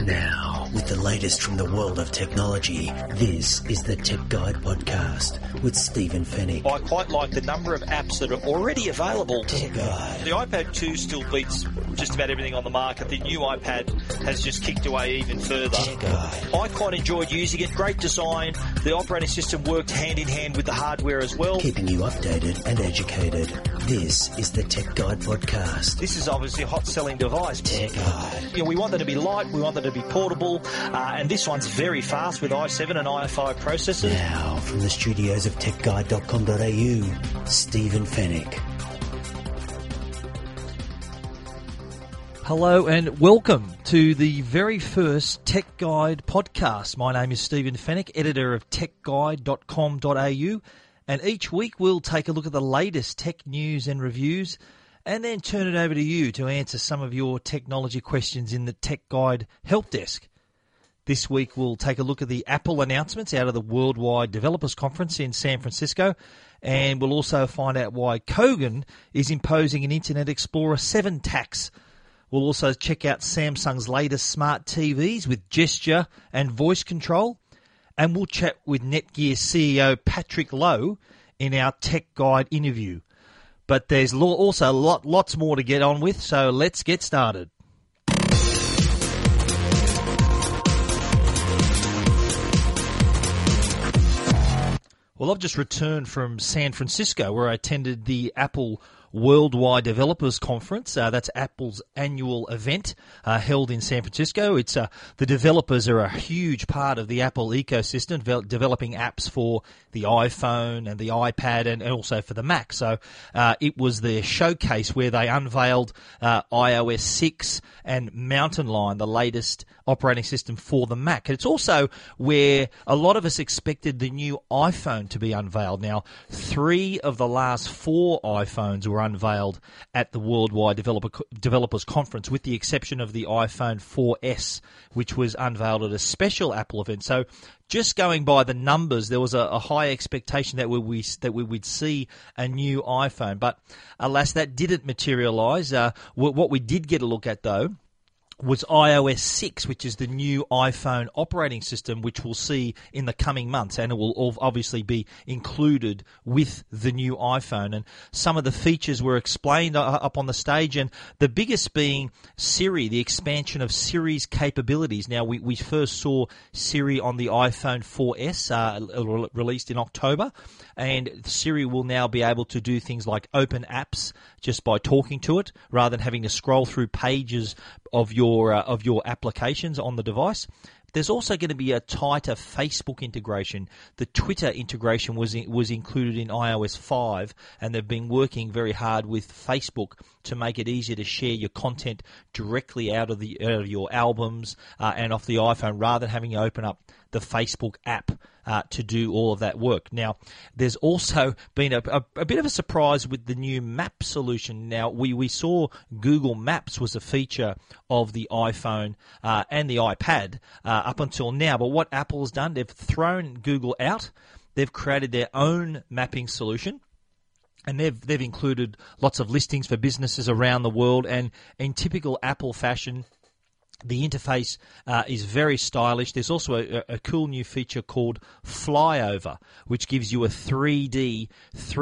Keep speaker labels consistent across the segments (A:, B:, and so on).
A: Now, with the latest from the world of technology, this is the Tech Guide Podcast with Stephen Fennick.
B: I quite like the number of apps that are already available.
A: Tech Guide.
B: The iPad 2 still beats just about everything on the market. The new iPad has just kicked away even further.
A: Tech Guide.
B: I quite enjoyed using it. Great design. The operating system worked hand in hand with the hardware as well.
A: Keeping you updated and educated. This is the Tech Guide Podcast.
B: This is obviously a hot-selling device.
A: Tech Guide.
B: You know, we want them to be light, we want them to be portable, and this one's very fast with i7 and i5 processors.
A: Now, from the studios of techguide.com.au, Stephen Fennick.
C: Hello and welcome to the very first Tech Guide podcast. My name is Stephen Fennick, editor of techguide.com.au, and each week we'll take a look at the latest tech news and reviews and then turn it over to you to answer some of your technology questions in the Tech Guide Help Desk. This week we'll take a look at the Apple announcements out of the Worldwide Developers Conference in San Francisco, and we'll also find out why Kogan is imposing an Internet Explorer 7 tax. We'll also check out Samsung's latest smart TVs with gesture and voice control, and we'll chat with Netgear CEO Patrick Lowe in our Tech Guide interview. But there's also lots more to get on with, so let's get started. Well, I've just returned from San Francisco where I attended the Apple Worldwide Developers Conference. That's Apple's annual event held in San Francisco. It's the developers are a huge part of the Apple ecosystem, developing apps for the iPhone and the iPad and also for the Mac. So it was their showcase where they unveiled iOS 6 and Mountain Lion, the latest operating system for the Mac. And it's also where a lot of us expected the new iPhone to be unveiled. Now, 3 of the last 4 iPhones were unveiled at the Worldwide Developers Conference, with the exception of the iPhone 4S, which was unveiled at a special Apple event. So just going by the numbers, there was a high expectation that we would see a new iPhone. But alas, that didn't materialize. What we did get a look at, though, was iOS 6, which is the new iPhone operating system, which we'll see in the coming months, and it will obviously be included with the new iPhone. And some of the features were explained up on the stage, and the biggest being Siri, the expansion of Siri's capabilities. Now, we first saw Siri on the iPhone 4S, released in October, and Siri will now be able to do things like open apps just by talking to it, rather than having to scroll through pages of your applications on the device. There's also going to be a tighter Facebook integration. The Twitter integration was included in iOS 5, and they've been working very hard with Facebook to make it easier to share your content directly out of your albums and off the iPhone, rather than having to open up the Facebook app to do all of that work. Now, there's also been a bit of a surprise with the new map solution. Now, we saw Google Maps was a feature of the iPhone and the iPad up until now, but what Apple's done, they've thrown Google out. They've created their own mapping solution, and they've included lots of listings for businesses around the world, and in typical Apple fashion, the interface is very stylish. There's also a cool new feature called Flyover, which gives you a 3D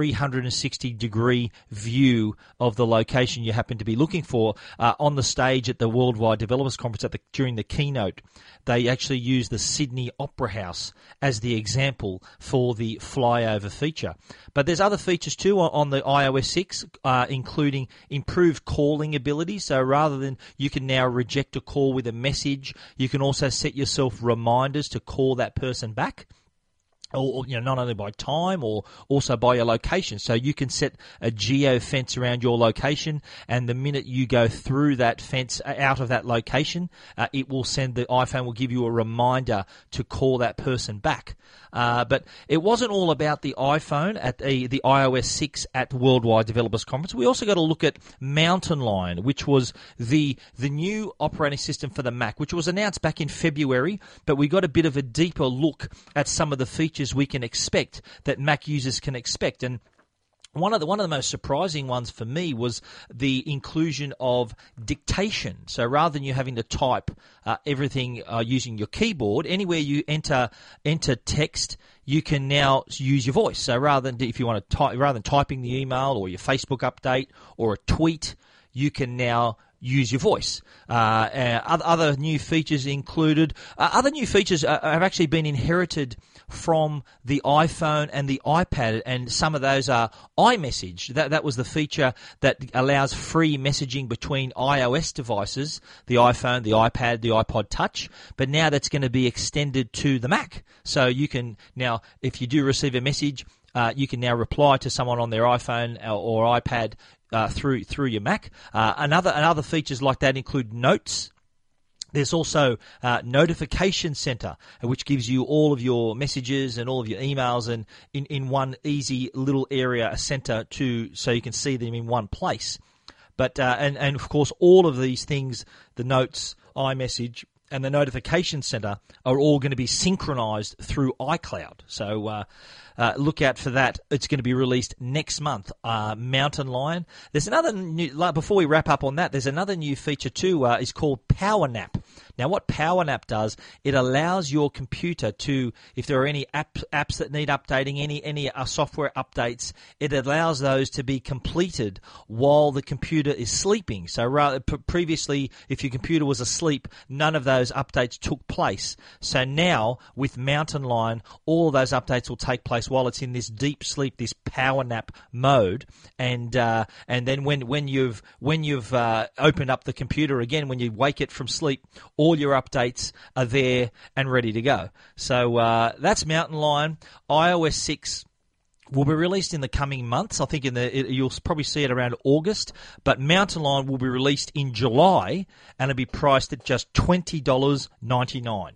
C: 360-degree view of the location you happen to be looking for. On the stage at the Worldwide Developers Conference during the keynote, they actually used the Sydney Opera House as the example for the Flyover feature. But there's other features too on the iOS 6, including improved calling ability. So rather than you can now reject a call with a message, you can also set yourself reminders to call that person back. Or not only by time, or also by your location. So you can set a geo fence around your location, and the minute you go through that fence out of that location, it will send the iPhone will give you a reminder to call that person back. But it wasn't all about the iPhone at the iOS 6 at Worldwide Developers Conference. We also got to look at Mountain Lion, which was the new operating system for the Mac, which was announced back in February, but we got a bit of a deeper look at some of the features we can expect, that Mac users can expect. And One of the most surprising ones for me was the inclusion of dictation. So rather than you having to type everything using your keyboard, anywhere you enter text, you can now use your voice. So rather than typing the email or your Facebook update or a tweet, you can now use your voice. Other new features included. Other new features have actually been inherited from the iPhone and the iPad, and some of those are iMessage. That was the feature that allows free messaging between iOS devices, the iPhone, the iPad, the iPod Touch, but now that's going to be extended to the Mac. So you can now, if you do receive a message, you can now reply to someone on their iPhone or iPad through your Mac. Another features like that include Notes. There's also Notification Center, which gives you all of your messages and all of your emails and in one easy little area, a center so you can see them in one place. But and of course, all of these things, the Notes, iMessage, and the Notification Center are all going to be synchronized through iCloud. So look out for that. It's going to be released next month. Mountain Lion. There's another new, before we wrap up on that, there's another new feature too. It's called Power Nap. Now, what Power Nap does, it allows your computer to, if there are any apps that need updating, any software updates, it allows those to be completed while the computer is sleeping. So previously, if your computer was asleep, none of those updates took place. So now, with Mountain Lion, all of those updates will take place while it's in this deep sleep, this power nap mode, and then when you've opened up the computer again, when you wake it from sleep, all your updates are there and ready to go. So that's Mountain Lion. iOS 6 will be released in the coming months. I think you'll probably see it around August. But Mountain Lion will be released in July, and it'll be priced at just $20.99.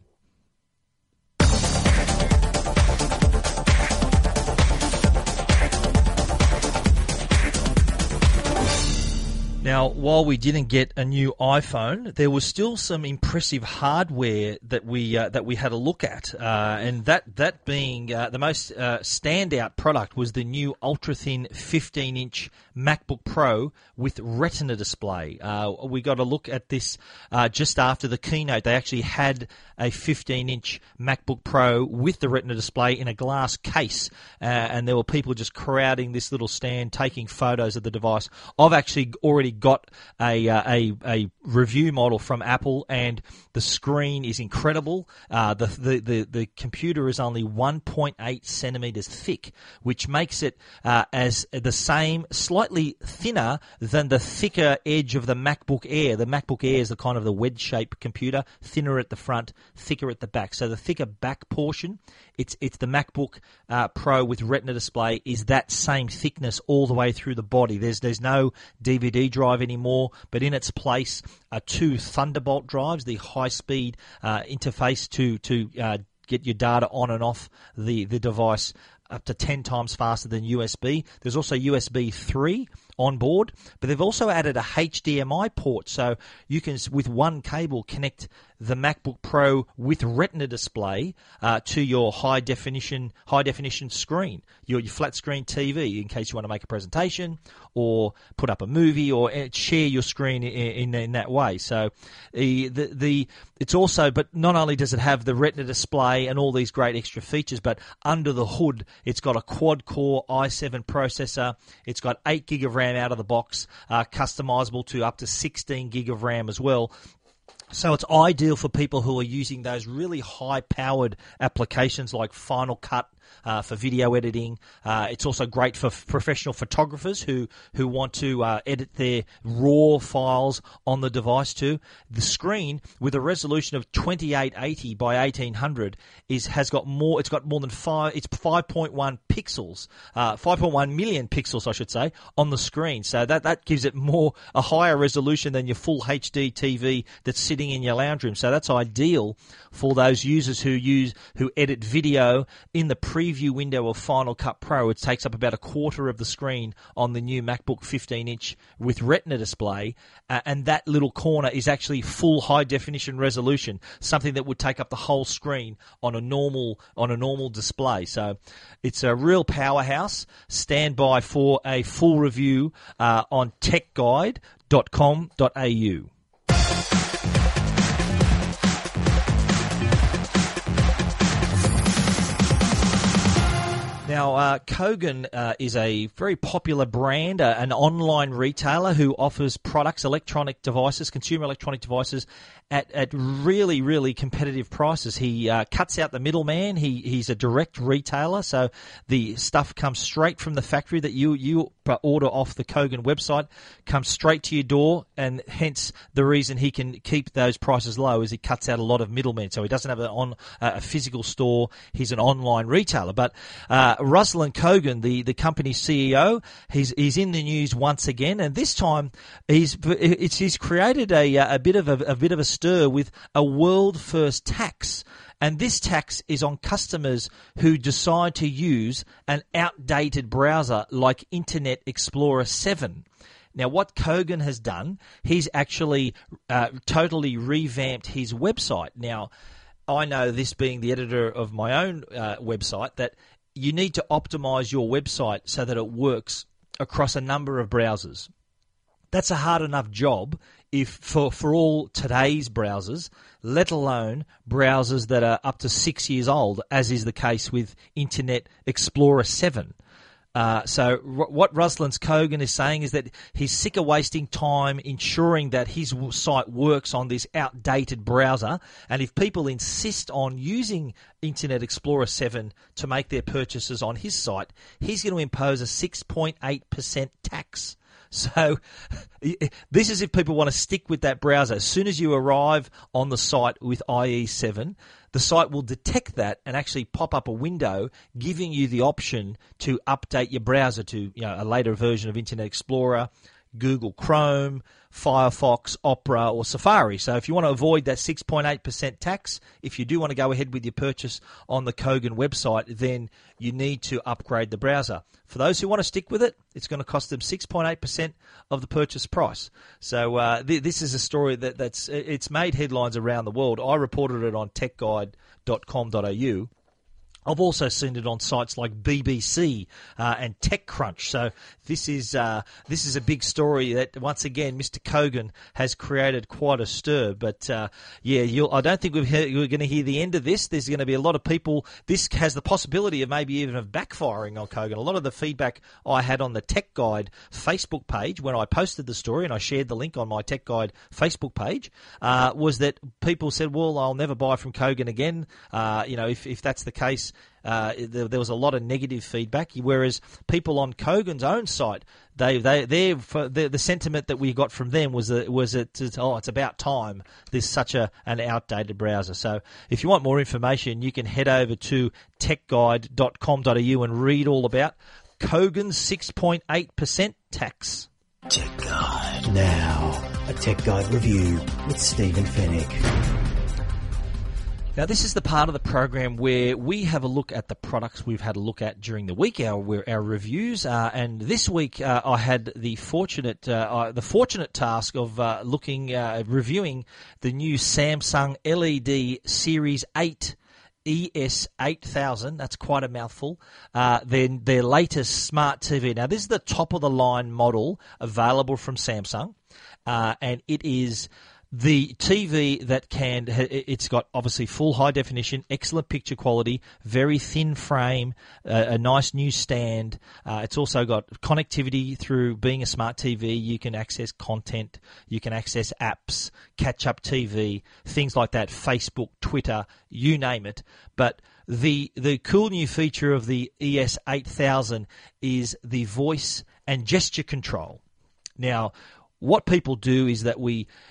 C: Now, while we didn't get a new iPhone, there was still some impressive hardware that we had a look at, and that being the most standout product was the new ultra-thin 15-inch MacBook Pro with Retina display. We got a look at this just after the keynote. They actually had a 15-inch MacBook Pro with the Retina display in a glass case, and there were people just crowding this little stand, taking photos of the device. I've actually already got a review model from Apple, and the screen is incredible. The computer is only 1.8 centimeters thick, which makes it as the same, slightly thinner than the thicker edge of the MacBook Air. The MacBook Air is the kind of the wedge-shaped computer, thinner at the front, thicker at the back. So the thicker back portion, it's the MacBook Pro with Retina display is that same thickness all the way through the body. There's no DVD drive anymore, but in its place are two Thunderbolt drives, the high-speed interface to get your data on and off the device up to 10 times faster than USB. There's also USB 3 on board, but they've also added a HDMI port, so you can, with one cable, connect the MacBook Pro with Retina display to your high definition screen, your flat screen TV, in case you want to make a presentation or put up a movie or share your screen in that way. So it's also, but not only does it have the Retina display and all these great extra features, but under the hood, it's got a quad-core i7 processor. It's got 8 gig of RAM out of the box, customizable to up to 16 gig of RAM as well. So it's ideal for people who are using those really high-powered applications like Final Cut for video editing. It's also great for professional photographers who want to edit their RAW files on the device too. The screen, with a resolution of 2880 by 1800, has got more. It's got more than 5.1 pixels, 5.1 million pixels, I should say, on the screen. So that gives it a higher resolution than your full HD TV that's sitting in your lounge room. So that's ideal for those users who edit video in the preview window of Final Cut Pro. It takes up about a quarter of the screen on the new MacBook 15-inch with Retina display, and that little corner is actually full high-definition resolution, something that would take up the whole screen on a normal display. So it's a real powerhouse. Stand by for a full review on techguide.com.au. Now, Kogan is a very popular brand, an online retailer who offers products, electronic devices, consumer electronic devices at really, really competitive prices. He cuts out the middleman. He's a direct retailer, so the stuff comes straight from the factory that you order off the Kogan website, comes straight to your door, and hence the reason he can keep those prices low is he cuts out a lot of middlemen. So he doesn't have a physical store. He's an online retailer. But Ruslan Kogan, the company's CEO, he's in the news once again, and this time he's created a bit of a stir with a world first tax. And this tax is on customers who decide to use an outdated browser like Internet Explorer 7. Now, what Kogan has done, he's actually totally revamped his website. Now, I know, this being the editor of my own website, that you need to optimize your website so that it works across a number of browsers. That's a hard enough job if for all today's browsers, let alone browsers that are up to 6 years old, as is the case with Internet Explorer 7. So what Ruslan Kogan is saying is that he's sick of wasting time ensuring that his site works on this outdated browser, and if people insist on using Internet Explorer 7 to make their purchases on his site, he's going to impose a 6.8% tax. So this is if people want to stick with that browser. As soon as you arrive on the site with IE7, the site will detect that and actually pop up a window giving you the option to update your browser to a later version of Internet Explorer, Google Chrome, Firefox, Opera, or Safari. So if you want to avoid that 6.8% tax, if you do want to go ahead with your purchase on the Kogan website, then you need to upgrade the browser. For those who want to stick with it, it's going to cost them 6.8% of the purchase price. So this is a story it's made headlines around the world. I reported it on techguide.com.au. I've also seen it on sites like BBC and TechCrunch. So this is a big story that, once again, Mr. Kogan has created quite a stir. But I don't think we're going to hear the end of this. There's going to be a lot of people. This has the possibility of maybe even of backfiring on Kogan. A lot of the feedback I had on the Tech Guide Facebook page when I posted the story, and I shared the link on my Tech Guide Facebook page, was that people said, "Well, I'll never buy from Kogan again." If that's the case. There was a lot of negative feedback, whereas people on Kogan's own site, the sentiment that we got from them was it's about time there's such an outdated browser. So if you want more information, you can head over to techguide.com.au and read all about Kogan's 6.8% tax.
A: Tech Guide. Now, a Tech Guide review with Stephen Fennick.
C: Now, this is the part of the program where we have a look at the products we've had a look at during the week, our reviews. And this week, I had the fortunate task of reviewing the new Samsung LED Series 8 ES8000. That's quite a mouthful. Then their latest smart TV. Now, this is the top of the line model available from Samsung, and it is the TV that it's got obviously full high definition, excellent picture quality, very thin frame, a nice new stand. It's also got connectivity through being a smart TV. You can access content, you can access apps, catch up TV, things like that, Facebook, Twitter, you name it. But the cool new feature of the ES8000 is the voice and gesture control. Now, what people do is that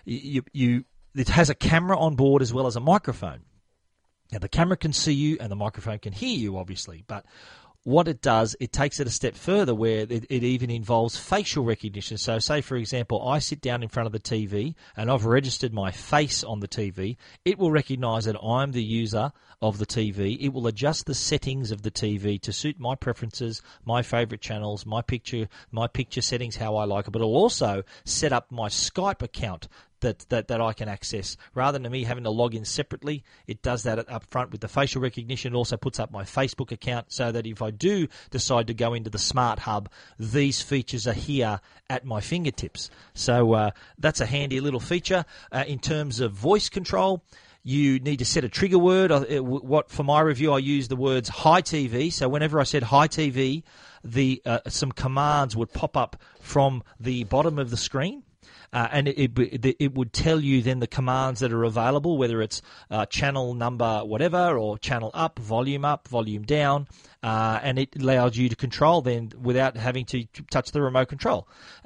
C: it has a camera on board as well as a microphone. Now, the camera can see you and the microphone can hear you, obviously. But what it does, it takes it a step further where it even involves facial recognition. So say, for example, I sit down in front of the TV and I've registered my face on the TV. It will recognize that I'm the user of the TV. It will adjust the settings of the TV to suit my preferences, my favorite channels, my picture settings, how I like it. But it'll also set up my Skype account that I can access. Rather than me having to log in separately, it does that up front with the facial recognition. It also puts up my Facebook account so that if I do decide to go into the Smart Hub, these features are here at my fingertips. So that's a handy little feature. In terms of voice control, you need to set a trigger word. For my review, I use the words "Hi TV." So whenever I said "Hi TV," some commands would pop up from the bottom of the screen. And it would tell you then the commands that are available, whether it's channel number whatever or channel up, volume down, and it allows you to control then without having to touch the remote control.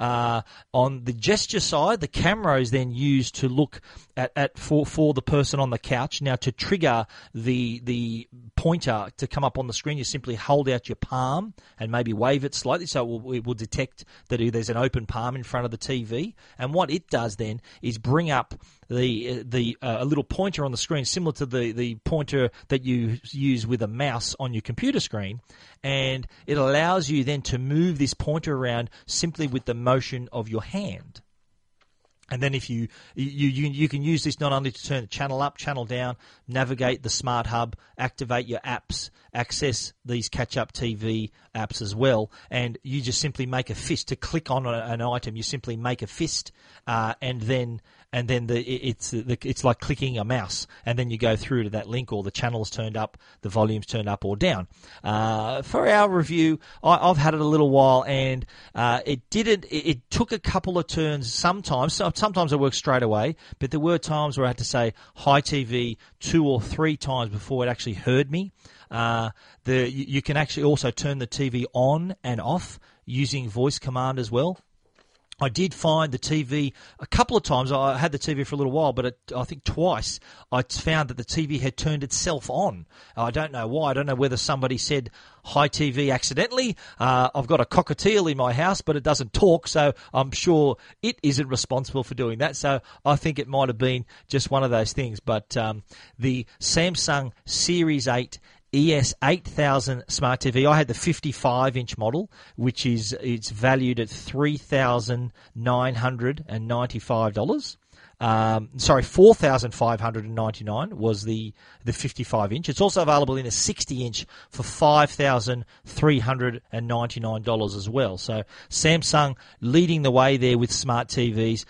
C: On the gesture side, the camera is then used to look at for the person on the couch. Now, to trigger the pointer to come up on the screen, you simply hold out your palm and maybe wave it slightly so it will detect that there's an open palm in front of the TV. And what it does then is bring up a little pointer on the screen, similar to the pointer that you use with a mouse on your computer screen, and it allows you then to move this pointer around simply with the motion of your hand. And then if you can use this not only to turn the channel up, channel down, navigate the Smart Hub, activate your apps, access these catch-up TV apps as well, and you just simply make a fist to click on an item. You simply make a fist, and then it's like clicking a mouse, and then you go through to that link, or the channel's turned up, the volume's turned up or down. For our review, I've had it a little while, and it took a couple of turns sometimes. Sometimes it worked straight away, but there were times where I had to say "Hi TV" 2 or 3 times before it actually heard me. You can actually also turn the TV on and off using voice command as well. I did find the TV a couple of times. I had the TV for a little while, but I think twice I found that the TV had turned itself on. I don't know why. I don't know whether somebody said "Hi TV" accidentally. I've got a cockatiel in my house, but it doesn't talk, so I'm sure it isn't responsible for doing that. So I think it might have been just one of those things. But the Samsung Series 8 ES8000 Smart TV. I had the 55-inch model, which it's valued at $3,995. $4,599 was the 55-inch. It's also available in a 60-inch for $5,399 as well. So Samsung leading the way there with smart TVs.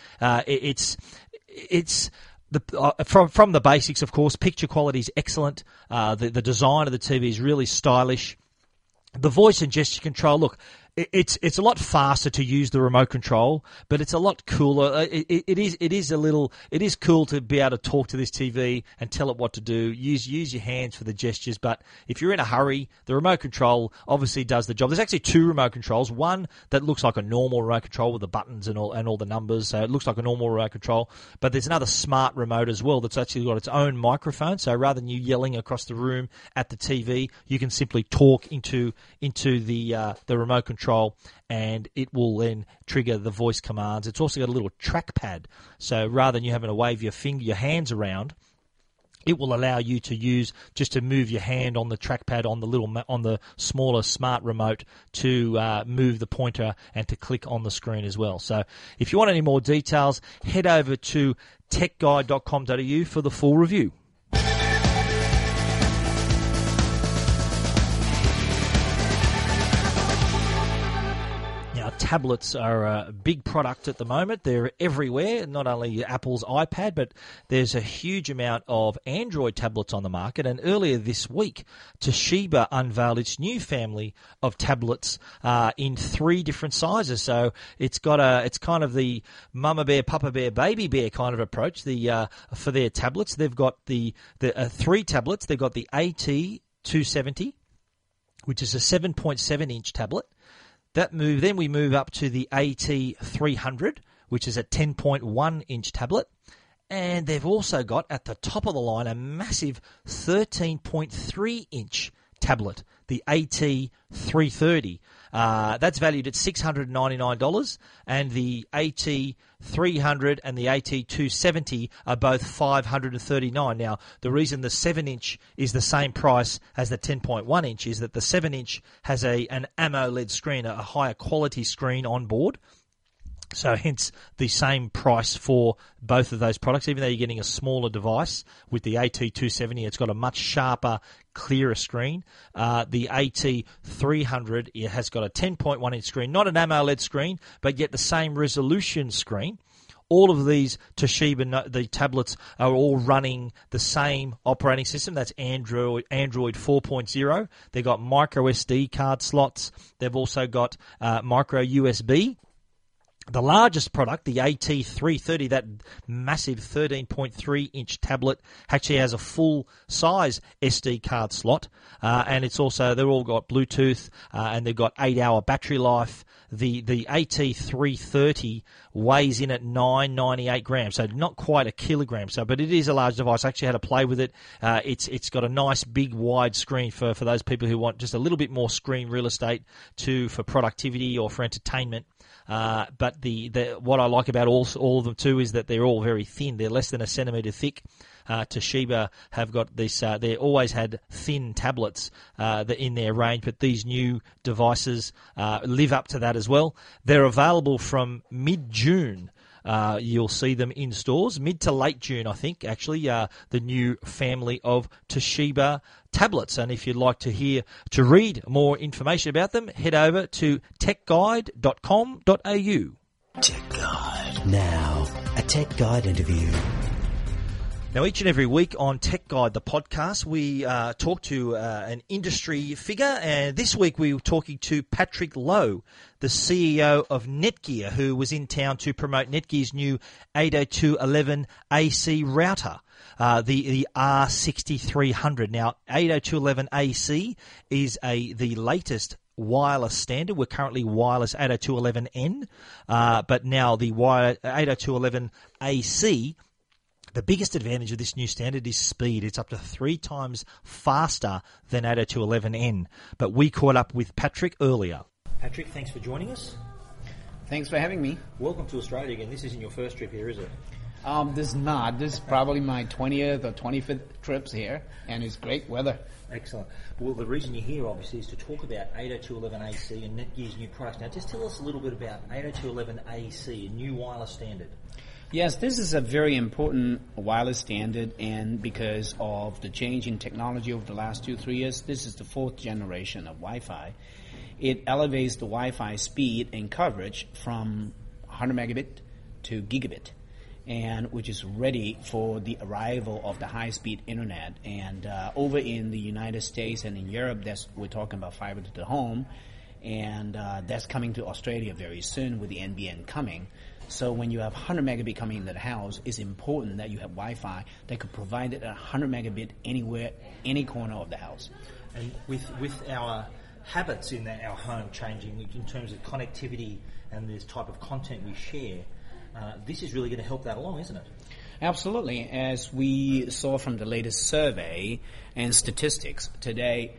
C: From the basics, of course, picture quality is excellent. The design of the TV is really stylish. The voice and gesture control, look, it's a lot faster to use the remote control, but it's a lot cooler. It is cool to be able to talk to this TV and tell it what to do. Use your hands for the gestures, but if you're in a hurry, the remote control obviously does the job. There's actually 2 remote controls. One that looks like a normal remote control with the buttons and all the numbers, so it looks like a normal remote control. But there's another smart remote as well that's actually got its own microphone. So rather than you yelling across the room at the TV, you can simply talk into the remote control, and it will then trigger the voice commands. It's also got a little trackpad, so rather than you having to wave your hands around, it will allow you to move your hand on the trackpad on the smaller smart remote to move the pointer and to click on the screen as well. So if you want any more details, head over to techguide.com.au for the full review. Tablets are a big product at the moment. They're everywhere, not only Apple's iPad, but there's a huge amount of Android tablets on the market. And earlier this week, Toshiba unveiled its new family of tablets in 3 different sizes. So it's kind of the Mama Bear, Papa Bear, Baby Bear kind of approach for their tablets. They've got the 3 tablets. They've got the AT270, which is a 7.7-inch tablet. Then we move up to the AT300, which is a 10.1-inch tablet. And they've also got, at the top of the line, a massive 13.3-inch tablet, the AT330. That's valued at $699, and the AT300 and the AT270 are both $539. Now, the reason the 7-inch is the same price as the 10.1-inch is that the 7-inch has an AMOLED screen, a higher quality screen on board. So hence the same price for both of those products, even though you're getting a smaller device. With the AT270, it's got a much sharper, clearer screen. The AT300 it has got a 10.1-inch screen, not an AMOLED screen, but yet the same resolution screen. All of these Toshiba, the tablets, are all running the same operating system. That's Android 4.0. They've got micro SD card slots. They've also got micro USB. The largest product, the AT330, that massive 13.3-inch tablet, actually has a full-size SD card slot, and it's also, they've all got Bluetooth, and they've got 8-hour battery life. The AT330 weighs in at 998 grams, so not quite a kilogram. So, but it is a large device. I actually had to play with it. It's got a nice big wide screen for those people who want just a little bit more screen real estate for productivity or for entertainment. But what I like about all of them too is that they're all very thin. They're less than a centimetre thick. Toshiba have got this. They always had thin tablets in their range, but these new devices live up to that as well. They're available from mid-June. You'll see them in stores mid to late June, I think, actually, the new family of Toshiba tablets. And if you'd like to read more information about them, head over to techguide.com.au.
A: Tech Guide. Now, a Tech Guide interview.
C: Now, each and every week on Tech Guide, the podcast, we talk to an industry figure, and this week we were talking to Patrick Lowe, the CEO of Netgear, who was in town to promote Netgear's new 802.11ac router, the R6300. Now, 802.11ac is the latest wireless standard. We're currently wireless 802.11n, but now the 802.11ac. The biggest advantage of this new standard is speed. It's up to 3 times faster than 802.11n. But we caught up with Patrick earlier. Patrick, thanks for joining us.
D: Thanks for having me.
C: Welcome to Australia again. This isn't your first trip here, is it?
D: This is not. This is probably my 20th or 25th trips here, and it's great weather.
C: Excellent. Well, the reason you're here, obviously, is to talk about 802.11ac and Netgear's new products. Now, just tell us a little bit about 802.11ac, a new wireless standard.
D: Yes, this is a very important wireless standard, and because of the change in technology over the last 2-3 years, this is the 4th generation of Wi-Fi. It elevates the Wi-Fi speed and coverage from 100 megabit to gigabit, and which is ready for the arrival of the high-speed internet. And over in the United States and in Europe, we're talking about fiber to the home, and that's coming to Australia very soon with the NBN coming. So when you have 100 megabit coming into the house, it's important that you have Wi-Fi that could provide it at 100 megabit anywhere, any corner of the house.
C: And with our habits in our home changing in terms of connectivity and this type of content we share, this is really going to help that along, isn't it?
D: Absolutely. As we saw from the latest survey and statistics, today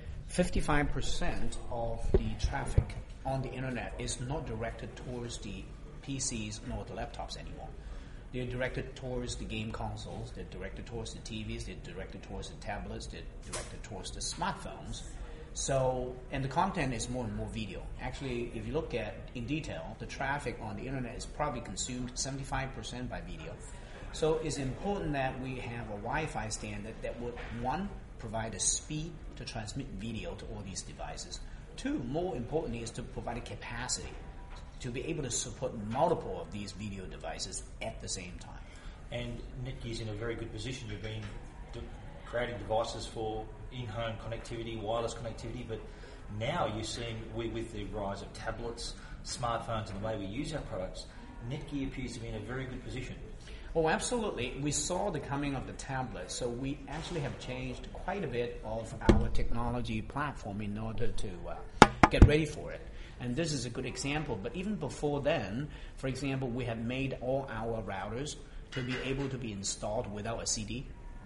D: 55% of the traffic on the internet is not directed towards the PCs nor the laptops anymore. They're directed towards the game consoles, they're directed towards the TVs, they're directed towards the tablets, they're directed towards the smartphones. So, and the content is more and more video. Actually, if you look at in detail, the traffic on the internet is probably consumed 75% by video. So it's important that we have a Wi-Fi standard that would, 1, provide a speed to transmit video to all these devices. 2, more importantly, is to provide a capacity to be able to support multiple of these video devices at the same time.
C: And Netgear's in a very good position. You've been creating devices for in-home connectivity, wireless connectivity, but now you're seeing with the rise of tablets, smartphones, and the way we use our products, Netgear appears to be in a very good position.
D: Oh, absolutely. We saw the coming of the tablet, so we actually have changed quite a bit of our technology platform in order to get ready for it. And this is a good example. But even before then, for example, we have made all our routers to be able to be installed without a CD.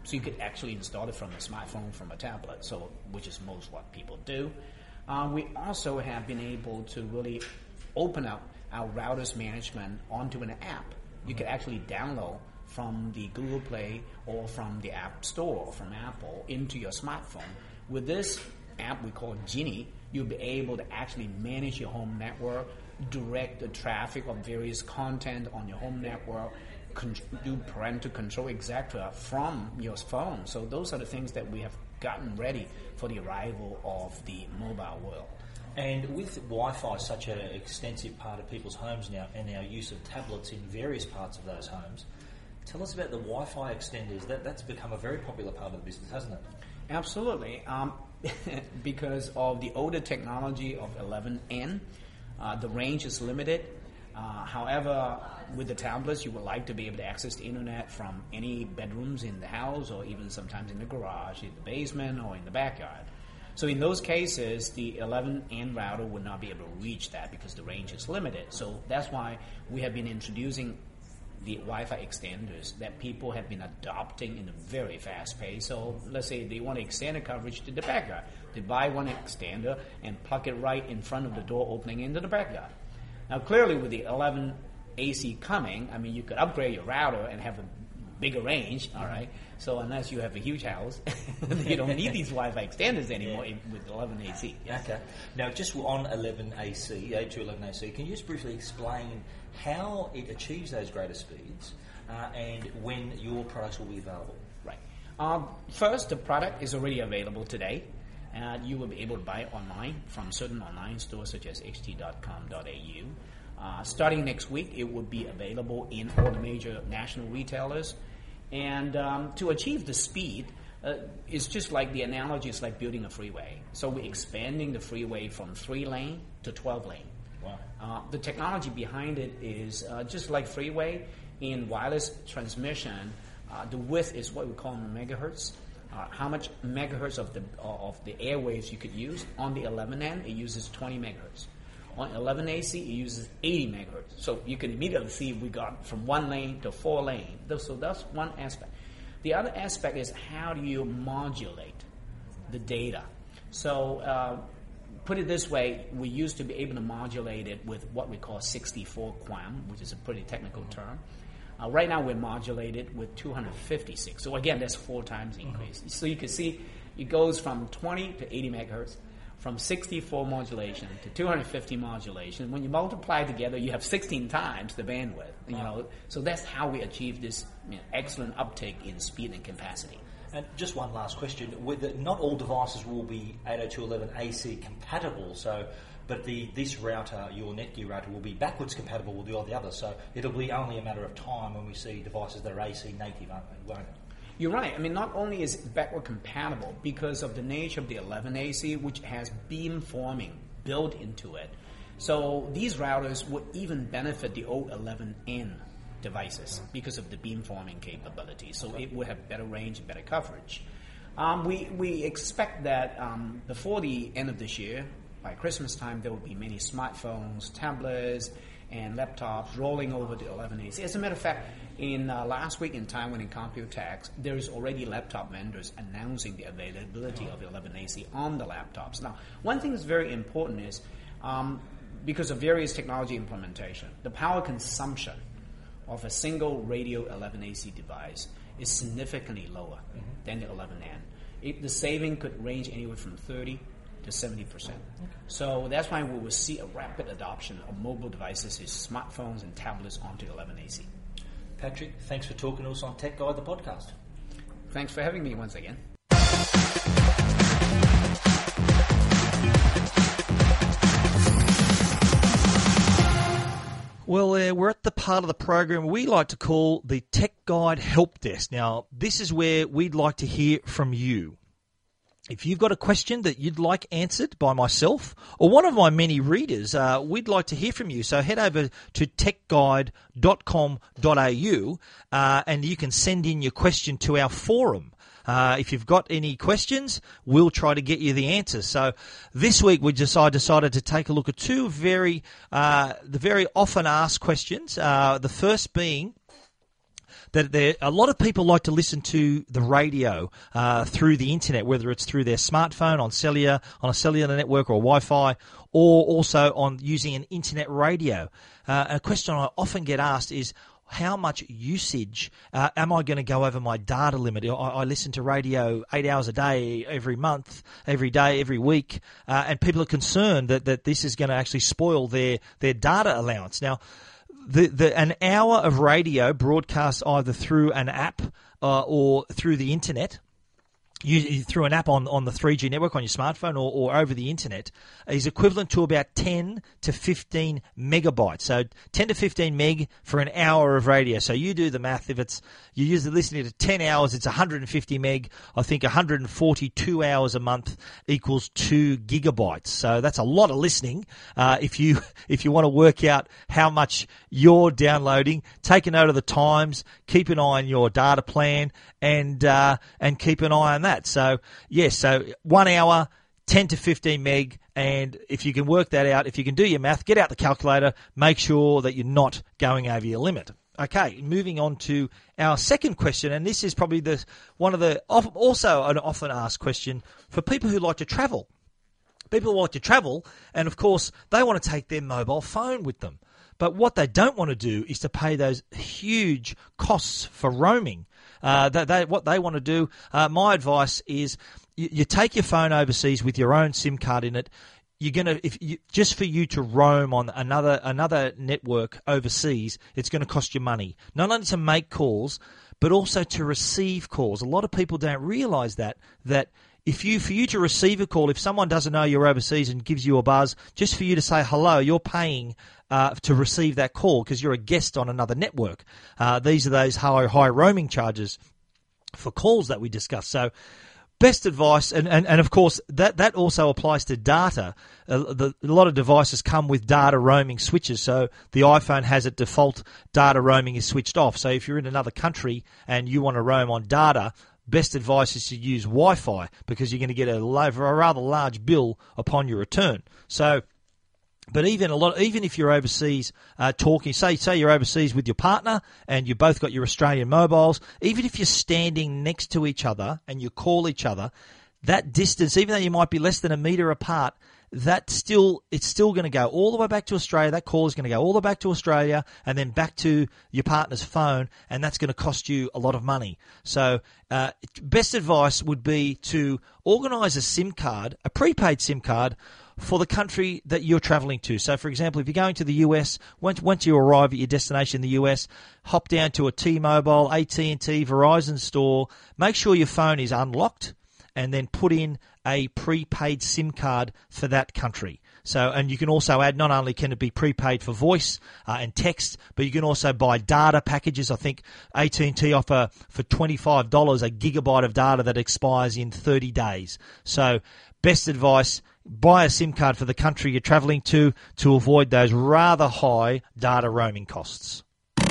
D: So you could actually install it from a smartphone, from a tablet, so which is most what people do. We also have been able to really open up our routers management onto an app. You could actually download from the Google Play or from the App Store or from Apple into your smartphone. With this app we call Genie, you'll be able to actually manage your home network, direct the traffic of various content on your home network, do parental control, etc. from your phone. So those are the things that we have gotten ready for the arrival of the mobile world.
B: And with Wi-Fi such an extensive part of people's homes now, and our use of tablets in various parts of those homes, tell us about the Wi-Fi extenders. That's become a very popular part of the business, hasn't it?
D: Absolutely. Because of the older technology of 11N, the range is limited. However, with the tablets, you would like to be able to access the internet from any bedrooms in the house, or even sometimes in the garage, in the basement, or in the backyard. So in those cases, the 11N router would not be able to reach that because the range is limited. So that's why we have been introducing the Wi-Fi extenders that people have been adopting in a very fast pace. So let's say they want to extend the coverage to the backyard. They buy one extender and plug it right in front of the door opening into the backyard. Now clearly with the 11 AC coming, I mean you could upgrade your router and have a bigger range, all right? So unless you have a huge house, you don't need these Wi-Fi extenders anymore with 11 AC. Yes.
B: Okay. Now just on 11 AC, A211 AC, can you just briefly explain how it achieves those greater speeds and when your products will be available?
D: Right. First, the product is already available today. You will be able to buy it online from certain online stores such as ht.com.au. Starting next week, it will be available in all the major national retailers. And to achieve the speed, it's just like the analogy is like building a freeway. So we're expanding the freeway from 3-lane to 12-lane.
B: Wow.
D: The technology behind it is just like freeway. In wireless transmission, the width is what we call megahertz. How much megahertz of the airwaves you could use. On the 11N, it uses 20 megahertz. On 11 AC, it uses 80 megahertz. So you can immediately see we got from 1 lane to 4 lane. So that's one aspect. The other aspect is how do you modulate the data? So put it this way, we used to be able to modulate it with what we call 64 QAM, which is a pretty technical term. Right now we're modulated with 256. So again, that's 4 times increase. So you can see it goes from 20 to 80 megahertz, from 64 modulation to 250 modulation. When you multiply together, you have 16 times the bandwidth. You know, so that's how we achieve this excellent uptake in speed and capacity.
B: And just one last question: not all devices will be 802.11 AC compatible. But this router, your Netgear router, will be backwards compatible with all the others. So it'll be only a matter of time when we see devices that are AC native, won't it?
D: You're right. I mean, not only is it backward compatible because of the nature of the 11 AC, which has beamforming built into it. So these routers would even benefit the old 11N devices because of the beamforming capability. So it would have better range and better coverage. We expect that before the end of this year, by Christmas time, there will be many smartphones, tablets, and laptops rolling over to 11 AC. As a matter of fact, in last week in Taiwan in Computex, there is already laptop vendors announcing the availability of 11 AC on the laptops. Now, one thing that's very important is because of various technology implementation, the power consumption of a single radio 11 AC device is significantly lower than the 11N. The saving could range anywhere from 30 to 70%. Okay. So that's why we will see a rapid adoption of mobile devices, smartphones and tablets onto 11 AC.
B: Patrick, thanks for talking to us on Tech Guide, the podcast.
D: Thanks for having me once again.
C: Well, we're at the part of the program we like to call the Tech Guide Help Desk. Now, this is where we'd like to hear from you. If you've got a question that you'd like answered by myself or one of my many readers, we'd like to hear from you. So head over to techguide.com.au and you can send in your question to our forum. If you've got any questions, we'll try to get you the answers. So this week we decided to take a look at two the very often asked questions. The first being that a lot of people like to listen to the radio through the internet, whether it's through their smartphone on a cellular network or Wi-Fi, or also on using an internet radio. A question I often get asked is, how much usage am I going to go over my data limit? I listen to radio 8 hours a day, every month, every day, every week, and people are concerned that this is going to actually spoil their data allowance. Now, an hour of radio broadcast either through an app or through the internet, through an app on the 3G network on your smartphone or over the internet, is equivalent to about 10 to 15 megabytes. So 10 to 15 meg for an hour of radio. So you do the math. If you're usually listening to 10 hours, it's 150 meg. I think 142 hours a month equals 2 gigabytes. So that's a lot of listening. If you want to work out how much you're downloading, take a note of the times, keep an eye on your data plan, and keep an eye on that. So, yes, so 1 hour, 10 to 15 meg, and if you can work that out, if you can do your math, get out the calculator, make sure that you're not going over your limit. Okay, moving on to our second question, and this is probably also an often asked question for people who like to travel. People like to travel, and of course, they want to take their mobile phone with them. But what they don't want to do is to pay those huge costs for roaming. What they want to do, my advice is, you take your phone overseas with your own SIM card in it. Just for you to roam on another network overseas, it's going to cost you money. Not only to make calls, but also to receive calls. A lot of people don't realise that for you to receive a call, if someone doesn't know you're overseas and gives you a buzz, just for you to say hello, you're paying to receive that call because you're a guest on another network. These are those high roaming charges for calls that we discussed. So best advice, and of course that also applies to data. A lot of devices come with data roaming switches, so the iPhone has it default data roaming is switched off. So if you're in another country and you want to roam on data, best advice is to use Wi-Fi because you're going to get a rather large bill upon your return. So, but even if you're overseas talking, say you're overseas with your partner and you both got your Australian mobiles, even if you're standing next to each other and you call each other, that distance, even though you might be less than a metre apart, it's still going to go all the way back to Australia. That call is going to go all the way back to Australia and then back to your partner's phone, and that's going to cost you a lot of money. So best advice would be to organise a SIM card, a prepaid SIM card, for the country that you're travelling to. So, for example, if you're going to the US, once you arrive at your destination in the US, hop down to a T-Mobile, AT&T, Verizon store, make sure your phone is unlocked, and then put in a prepaid SIM card for that country. So, and you can also add, not only can it be prepaid for voice and text, but you can also buy data packages. I think AT&T offer for $25 a gigabyte of data that expires in 30 days. So, best advice, buy a SIM card for the country you're travelling to avoid those rather high data roaming costs.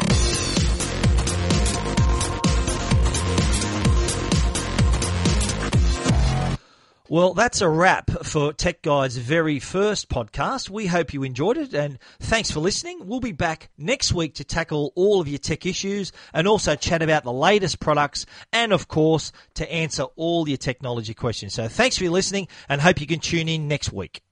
C: Well, that's a wrap for Tech Guide's very first podcast. We hope you enjoyed it, and thanks for listening. We'll be back next week to tackle all of your tech issues and also chat about the latest products and, of course, to answer all your technology questions. So thanks for listening, and hope you can tune in next week.